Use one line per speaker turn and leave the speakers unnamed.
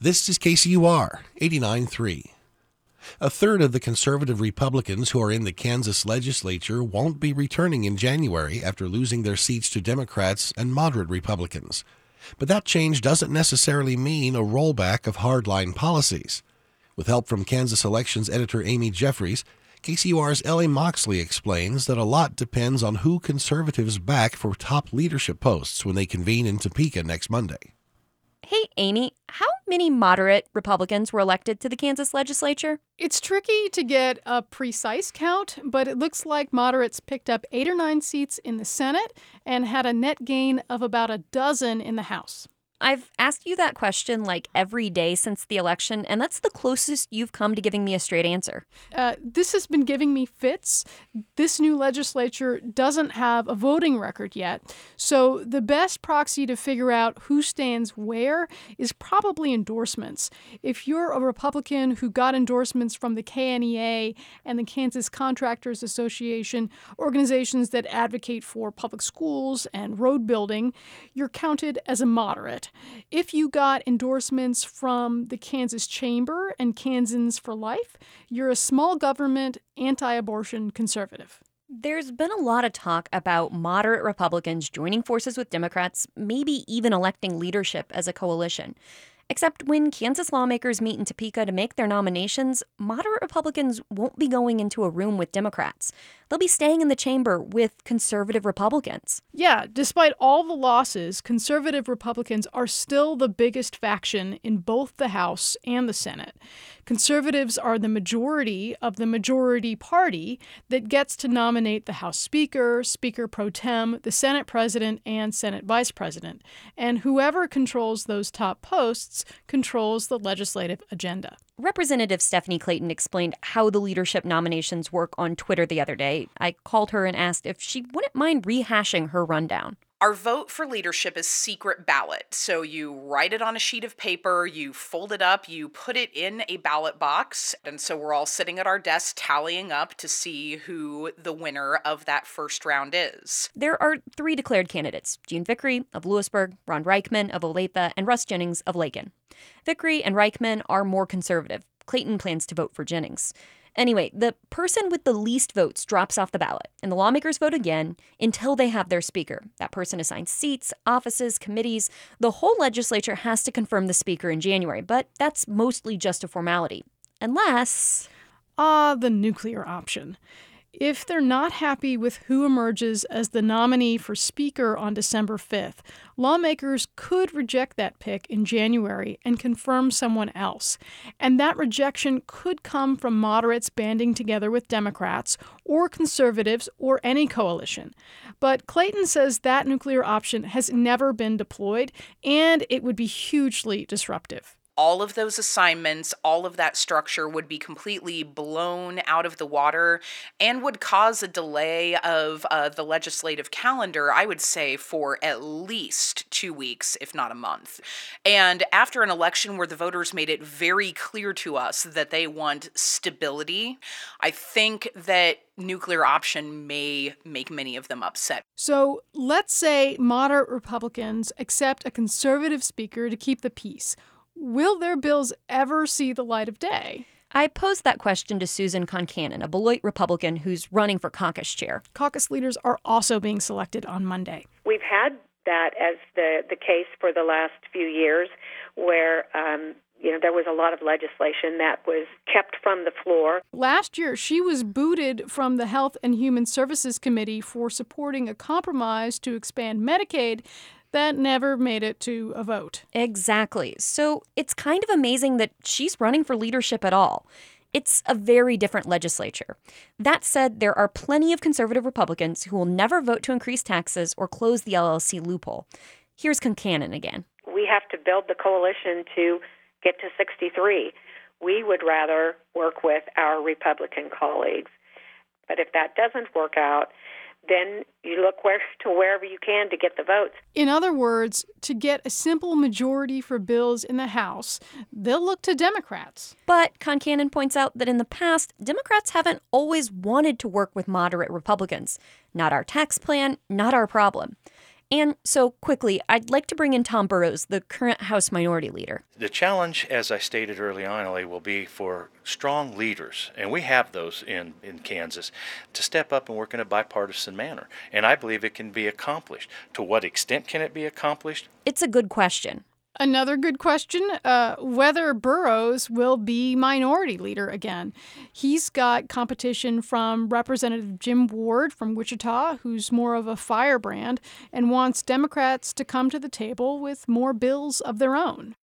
This is KCUR 89.3. A third of the conservative Republicans who are in the Kansas legislature won't be returning in January after losing their seats to Democrats and moderate Republicans. But that change doesn't necessarily mean a rollback of hardline policies. With help from Kansas Elections editor Amy Jeffries, KCUR's Ellie Moxley explains that a lot depends on who conservatives back for top leadership posts when they convene in Topeka next Monday.
Hey, Amy, how many moderate Republicans were elected to the Kansas legislature?
It's tricky to get a precise count, but it looks like moderates picked up 8 or 9 seats in the Senate and had a net gain of about a dozen in the House.
I've asked you that question like every day since the election, and that's the closest you've come to giving me a straight answer.
This has been giving me fits. This new legislature doesn't have a voting record yet, so the best proxy to figure out who stands where is probably endorsements. If you're a Republican who got endorsements from the KNEA and the Kansas Contractors Association, organizations that advocate for public schools and road building, you're counted as a moderate. If you got endorsements from the Kansas Chamber and Kansans for Life, you're a small government, anti-abortion conservative.
There's been a lot of talk about moderate Republicans joining forces with Democrats, maybe even electing leadership as a coalition. Except when Kansas lawmakers meet in Topeka to make their nominations, moderate Republicans won't be going into a room with Democrats. They'll be staying in the chamber with conservative Republicans.
Yeah, despite all the losses, conservative Republicans are still the biggest faction in both the House and the Senate. Conservatives are the majority of the majority party that gets to nominate the House Speaker, Speaker pro tem, the Senate President, and Senate Vice President. And whoever controls those top posts controls the legislative agenda.
Representative Stephanie Clayton explained how the leadership nominations work on Twitter the other day. I called her and asked if she wouldn't mind rehashing her rundown.
Our vote for leadership is secret ballot. So you write it on a sheet of paper, you fold it up, you put it in a ballot box. And so we're all sitting at our desks tallying up to see who the winner of that first round is.
There are 3 declared candidates: Gene Vickery of Lewisburg, Ron Reichman of Olathe, and Russ Jennings of Lakin. Vickery and Reichman are more conservative. Clayton plans to vote for Jennings. Anyway, the person with the least votes drops off the ballot, and the lawmakers vote again until they have their speaker. That person assigns seats, offices, committees. The whole legislature has to confirm the speaker in January, but that's mostly just a formality. Unless...
the nuclear option. If they're not happy with who emerges as the nominee for Speaker on December 5th, lawmakers could reject that pick in January and confirm someone else. And that rejection could come from moderates banding together with Democrats or conservatives or any coalition. But Clayton says that nuclear option has never been deployed, and it would be hugely disruptive.
All of those assignments, all of that structure would be completely blown out of the water and would cause a delay of the legislative calendar, I would say, for at least 2 weeks, if not a month. And after an election where the voters made it very clear to us that they want stability, I think that nuclear option may make many of them upset.
So let's say moderate Republicans accept a conservative speaker to keep the peace. Will their bills ever see the light of day?
I posed that question to Susan Concannon, a Beloit Republican who's running for caucus chair.
Caucus leaders are also being selected on Monday.
We've had that as the case for the last few years where there was a lot of legislation that was kept from the floor.
Last year, she was booted from the Health and Human Services Committee for supporting a compromise to expand Medicaid that never made it to a vote.
Exactly. So it's kind of amazing that she's running for leadership at all. It's a very different legislature. That said, there are plenty of conservative Republicans who will never vote to increase taxes or close the LLC loophole. Here's Concannon again.
We have to build the coalition to get to 63. We would rather work with our Republican colleagues. But if that doesn't work out, then you look wherever you can to get the votes.
In other words, to get a simple majority for bills in the House, they'll look to Democrats.
But Concannon points out that in the past, Democrats haven't always wanted to work with moderate Republicans. Not our tax plan, not our problem. And so, quickly, I'd like to bring in Tom Burrows, the current House Minority Leader.
The challenge, as I stated early on, Ellie, will be for strong leaders, and we have those in Kansas, to step up and work in a bipartisan manner. And I believe it can be accomplished. To what extent can it be accomplished?
It's a good question.
Another good question, whether Burrows will be minority leader again. He's got competition from Representative Jim Ward from Wichita, who's more of a firebrand and wants Democrats to come to the table with more bills of their own.